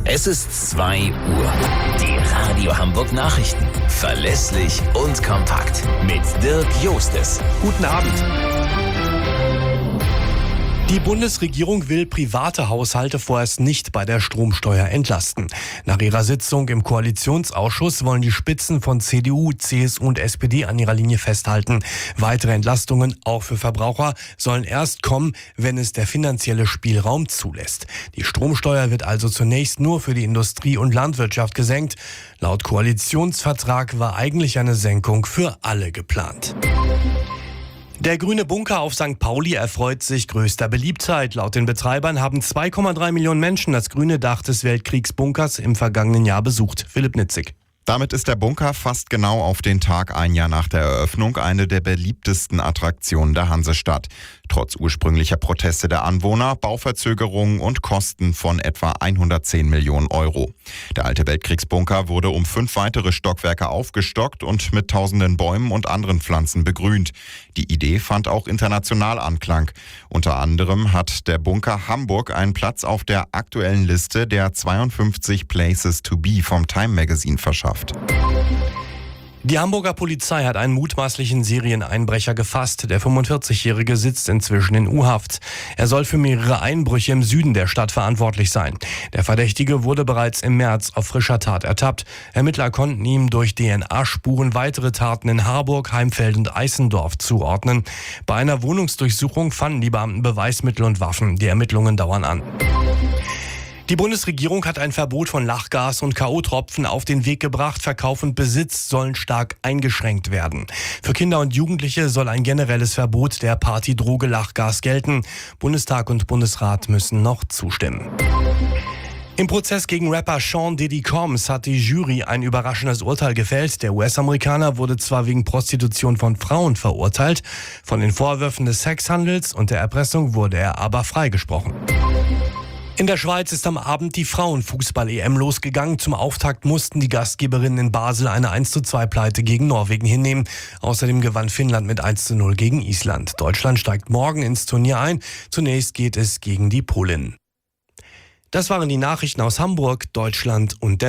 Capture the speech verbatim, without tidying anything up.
Es ist zwei Uhr. Die Radio Hamburg Nachrichten. Verlässlich und kompakt. Mit Dirk Jostes. Guten Abend. Die Bundesregierung will private Haushalte vorerst nicht bei der Stromsteuer entlasten. Nach ihrer Sitzung im Koalitionsausschuss wollen die Spitzen von C D U, C S U und S P D an ihrer Linie festhalten. Weitere Entlastungen, auch für Verbraucher, sollen erst kommen, wenn es der finanzielle Spielraum zulässt. Die Stromsteuer wird also zunächst nur für die Industrie und Landwirtschaft gesenkt. Laut Koalitionsvertrag war eigentlich eine Senkung für alle geplant. Der grüne Bunker auf Sankt Pauli erfreut sich größter Beliebtheit. Laut den Betreibern haben zwei Komma drei Millionen Menschen das grüne Dach des Weltkriegsbunkers im vergangenen Jahr besucht. Philipp Nitzig. Damit ist der Bunker fast genau auf den Tag ein Jahr nach der Eröffnung eine der beliebtesten Attraktionen der Hansestadt. Trotz ursprünglicher Proteste der Anwohner, Bauverzögerungen und Kosten von etwa hundertzehn Millionen Euro. Der alte Weltkriegsbunker wurde um fünf weitere Stockwerke aufgestockt und mit tausenden Bäumen und anderen Pflanzen begrünt. Die Idee fand auch international Anklang. Unter anderem hat der Bunker Hamburg einen Platz auf der aktuellen Liste der zweiundfünfzig Places to be vom Time Magazine verschafft. Die Hamburger Polizei hat einen mutmaßlichen Serieneinbrecher gefasst. Der fünfundvierzigjährige sitzt inzwischen in U-Haft. Er soll für mehrere Einbrüche im Süden der Stadt verantwortlich sein. Der Verdächtige wurde bereits im März auf frischer Tat ertappt. Ermittler konnten ihm durch D N A-Spuren weitere Taten in Harburg, Heimfeld und Eißendorf zuordnen. Bei einer Wohnungsdurchsuchung fanden die Beamten Beweismittel und Waffen. Die Ermittlungen dauern an. Die Bundesregierung hat ein Verbot von Lachgas und K O-Tropfen auf den Weg gebracht. Verkauf und Besitz sollen stark eingeschränkt werden. Für Kinder und Jugendliche soll ein generelles Verbot der Partydroge Lachgas gelten. Bundestag und Bundesrat müssen noch zustimmen. Im Prozess gegen Rapper Sean Diddy Combs hat die Jury ein überraschendes Urteil gefällt. Der U S-Amerikaner wurde zwar wegen Prostitution von Frauen verurteilt, von den Vorwürfen des Sexhandels und der Erpressung wurde er aber freigesprochen. In der Schweiz ist am Abend die Frauenfußball-E M losgegangen. Zum Auftakt mussten die Gastgeberinnen in Basel eine eins zu zwei Pleite gegen Norwegen hinnehmen. Außerdem gewann Finnland mit eins zu null gegen Island. Deutschland steigt morgen ins Turnier ein. Zunächst geht es gegen die Polen. Das waren die Nachrichten aus Hamburg, Deutschland und der